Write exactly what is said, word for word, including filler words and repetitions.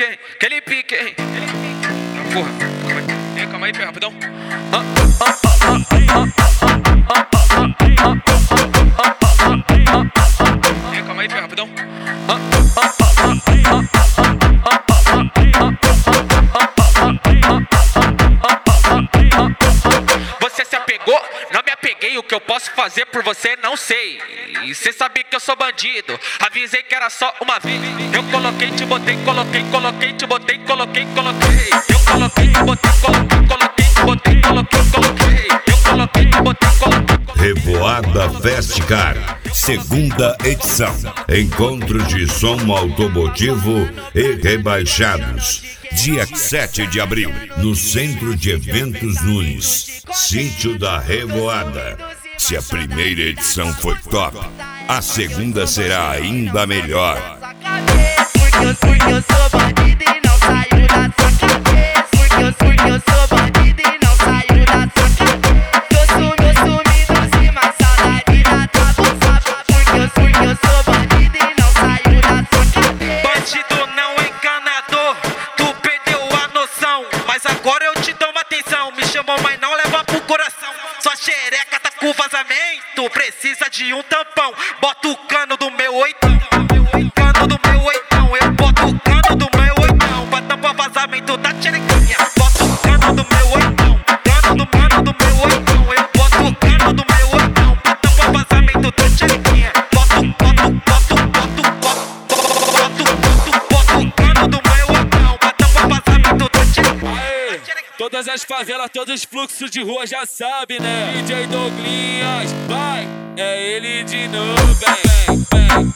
hein? Aquele pique, hein? Ah, porra, calma aí, calma aí, rapidão. Calma aí, rapidão. Você se apegou? Não me apeguei. O que eu posso fazer por você não sei. E cê sabe que eu sou bandido. Avisei que era só uma vez. Eu coloquei, te botei, coloquei, coloquei, te botei, coloquei, coloquei. Eu coloquei, te botei, coloquei, coloquei, te botei, coloquei, coloquei. Eu coloquei, te botei, coloquei. Revoada Festcar, segunda edição. Encontro de som automotivo e rebaixados. Dia sete de abril, no Centro de Eventos Nunes, Sítio da Revoada. Se a primeira edição foi top, a segunda será ainda melhor. Porque eu, porque eu sou bandido e não saio da sua cabeça. Porque eu, porque eu sou bandido e não saio da sua cabeça. Tô sumido, sumido, sim, mas saudade da tua bolsa. Porque eu, porque eu sou bandido e não saio da sua cabeça. Bandido não enganador, tu perdeu a noção. Mas agora eu te dou uma atenção. Me chamou, mas não leva pro coração. Sua xereca tá com vazamento, precisa de um tampão. Bota o cano do meu oitão, cano do meu oitão. Eu boto o cano do meu oitão pra tampar vazamento da xerequinha. Bota o cano do meu oitão, cano do mano do meu oitão. Eu boto o cano do meu oitão pra tampar vazamento da xerequinha. Boto, boto, boto, boto, boto, boto, boto, boto o cano do meu oitão pra tampar vazamento da xerequinha. Todas as favelas, todos os fluxos de rua já sabe, né? D J Douglinhas, vai, é ele de novo, vem, vem, vem.